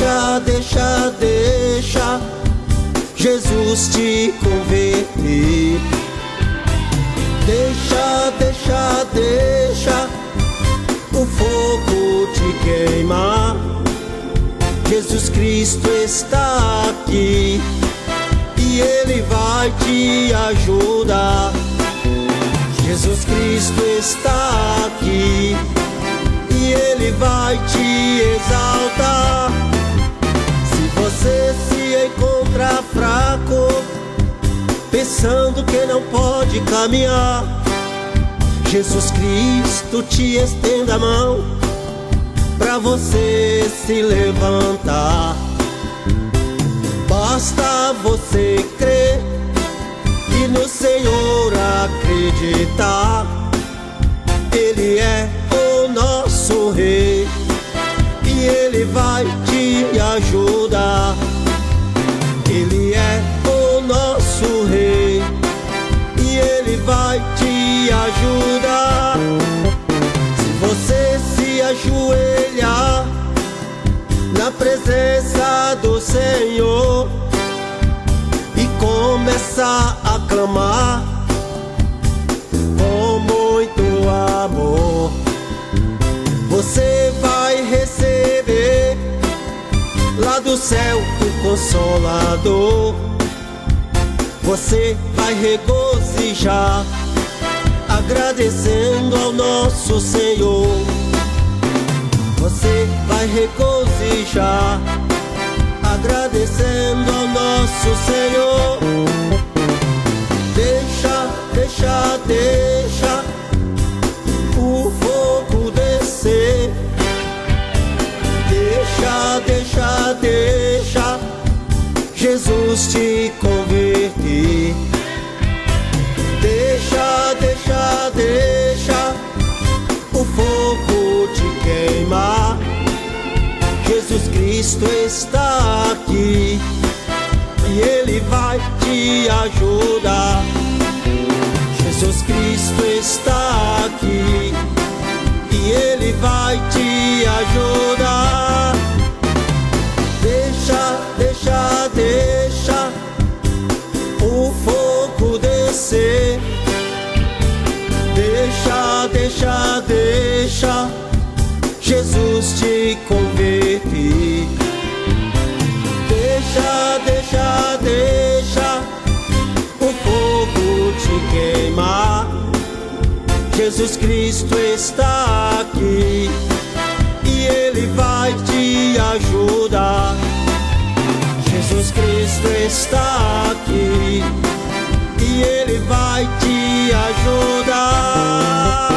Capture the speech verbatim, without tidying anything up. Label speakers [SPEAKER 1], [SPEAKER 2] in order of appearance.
[SPEAKER 1] Deixa, deixa, deixa Jesus te converter. Deixa, deixa, deixa o fogo te queimar. Jesus Cristo está aqui e Ele vai te ajudar. Jesus Cristo está aqui e Ele vai te exaltar. Se você se encontra fraco, pensando que não pode caminhar, Jesus Cristo te estende a mão pra você se levantar. Basta você crer e no Senhor acreditar. Ele é o nosso Rei e Ele vai te ajudar. Ele é o nosso Rei e Ele vai te ajudar. Se você se ajoelhar na presença do Senhor e começar a clamar com muito amor, você vai receber lá do céu o Consolador. Você vai regozijar, agradecendo ao nosso Senhor. Você vai regozijar, agradecendo ao nosso Senhor. Deixa, deixa, deixa o fogo descer. Deixa, deixa, deixa Jesus te converter. Deixa, deixa, deixa o fogo te queimar. Jesus Cristo está aqui e Ele vai te ajudar. Jesus Cristo está aqui e Ele vai te ajudar. Deixa, deixa, deixa o fogo descer. Deixa, deixa, deixa Jesus te converter. Deixa, deixa, deixa o fogo te queimar. Jesus Cristo está aqui e Ele vai te ajudar. Jesus Cristo está aqui e Ele vai te ajudar.